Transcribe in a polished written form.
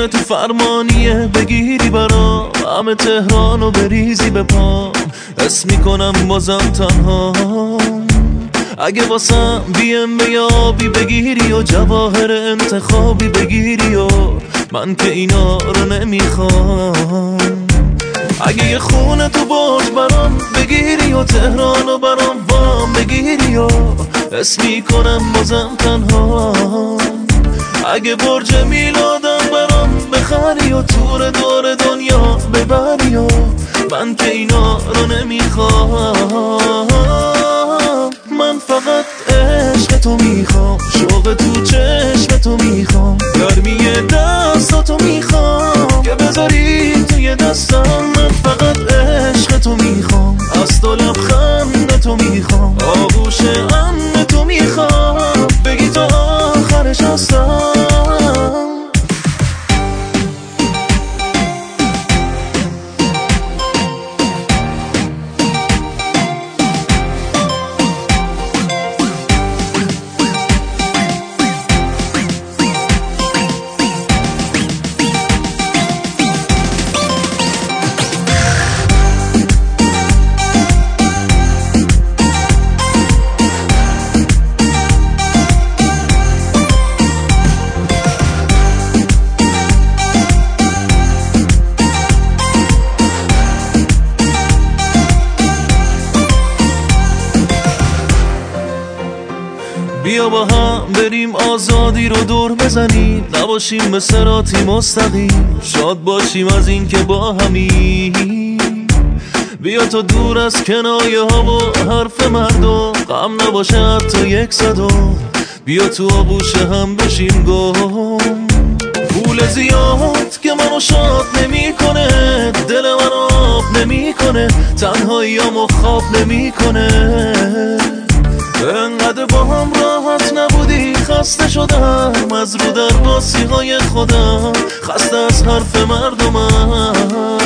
خونه تو فرمانیه بگیری برام، همه تهرانو بریزی به پام، حس میکنم بازم تنها. اگه واسم بیم به آبی بگیری و جواهر انتخابی بگیری و من که اینا رو نمیخوام. اگه یه خونه تو برج برام بگیری و تهرانو برام وام بگیری و حس میکنم بازم تنها. اگه برج میلادم برام بخری و تور دور دنیا ببری و من که اینا رو نمیخوام. من فقط عشق تو میخوام، شوق تو چشم تو میخوام، گرمی دستاتو میخوام که بذاری توی دستم. من فقط عشق تو میخوام، از تو لبخند تو میخوام، آغوش امن تو میخوام، بگی تا آخرش هستم. بیا با هم بریم آزادی رو دور بزنیم، نباشیم به صراطی مستقیم، شاد باشیم از این که با همیم. بیا تو دور از کنایه ها و حرف مردم، غم نباشه حتی یک صدم، بیا تو آغوش هم بشیم گم. پول زیاد که منو شاد نمی کنه، دل منو آب نمی کنه، تنهاییامو خواب نمی کنه. انقدر با هم راحت نبودی، خسته شدم از رو در باسی های خودم، خسته از حرف مردمم.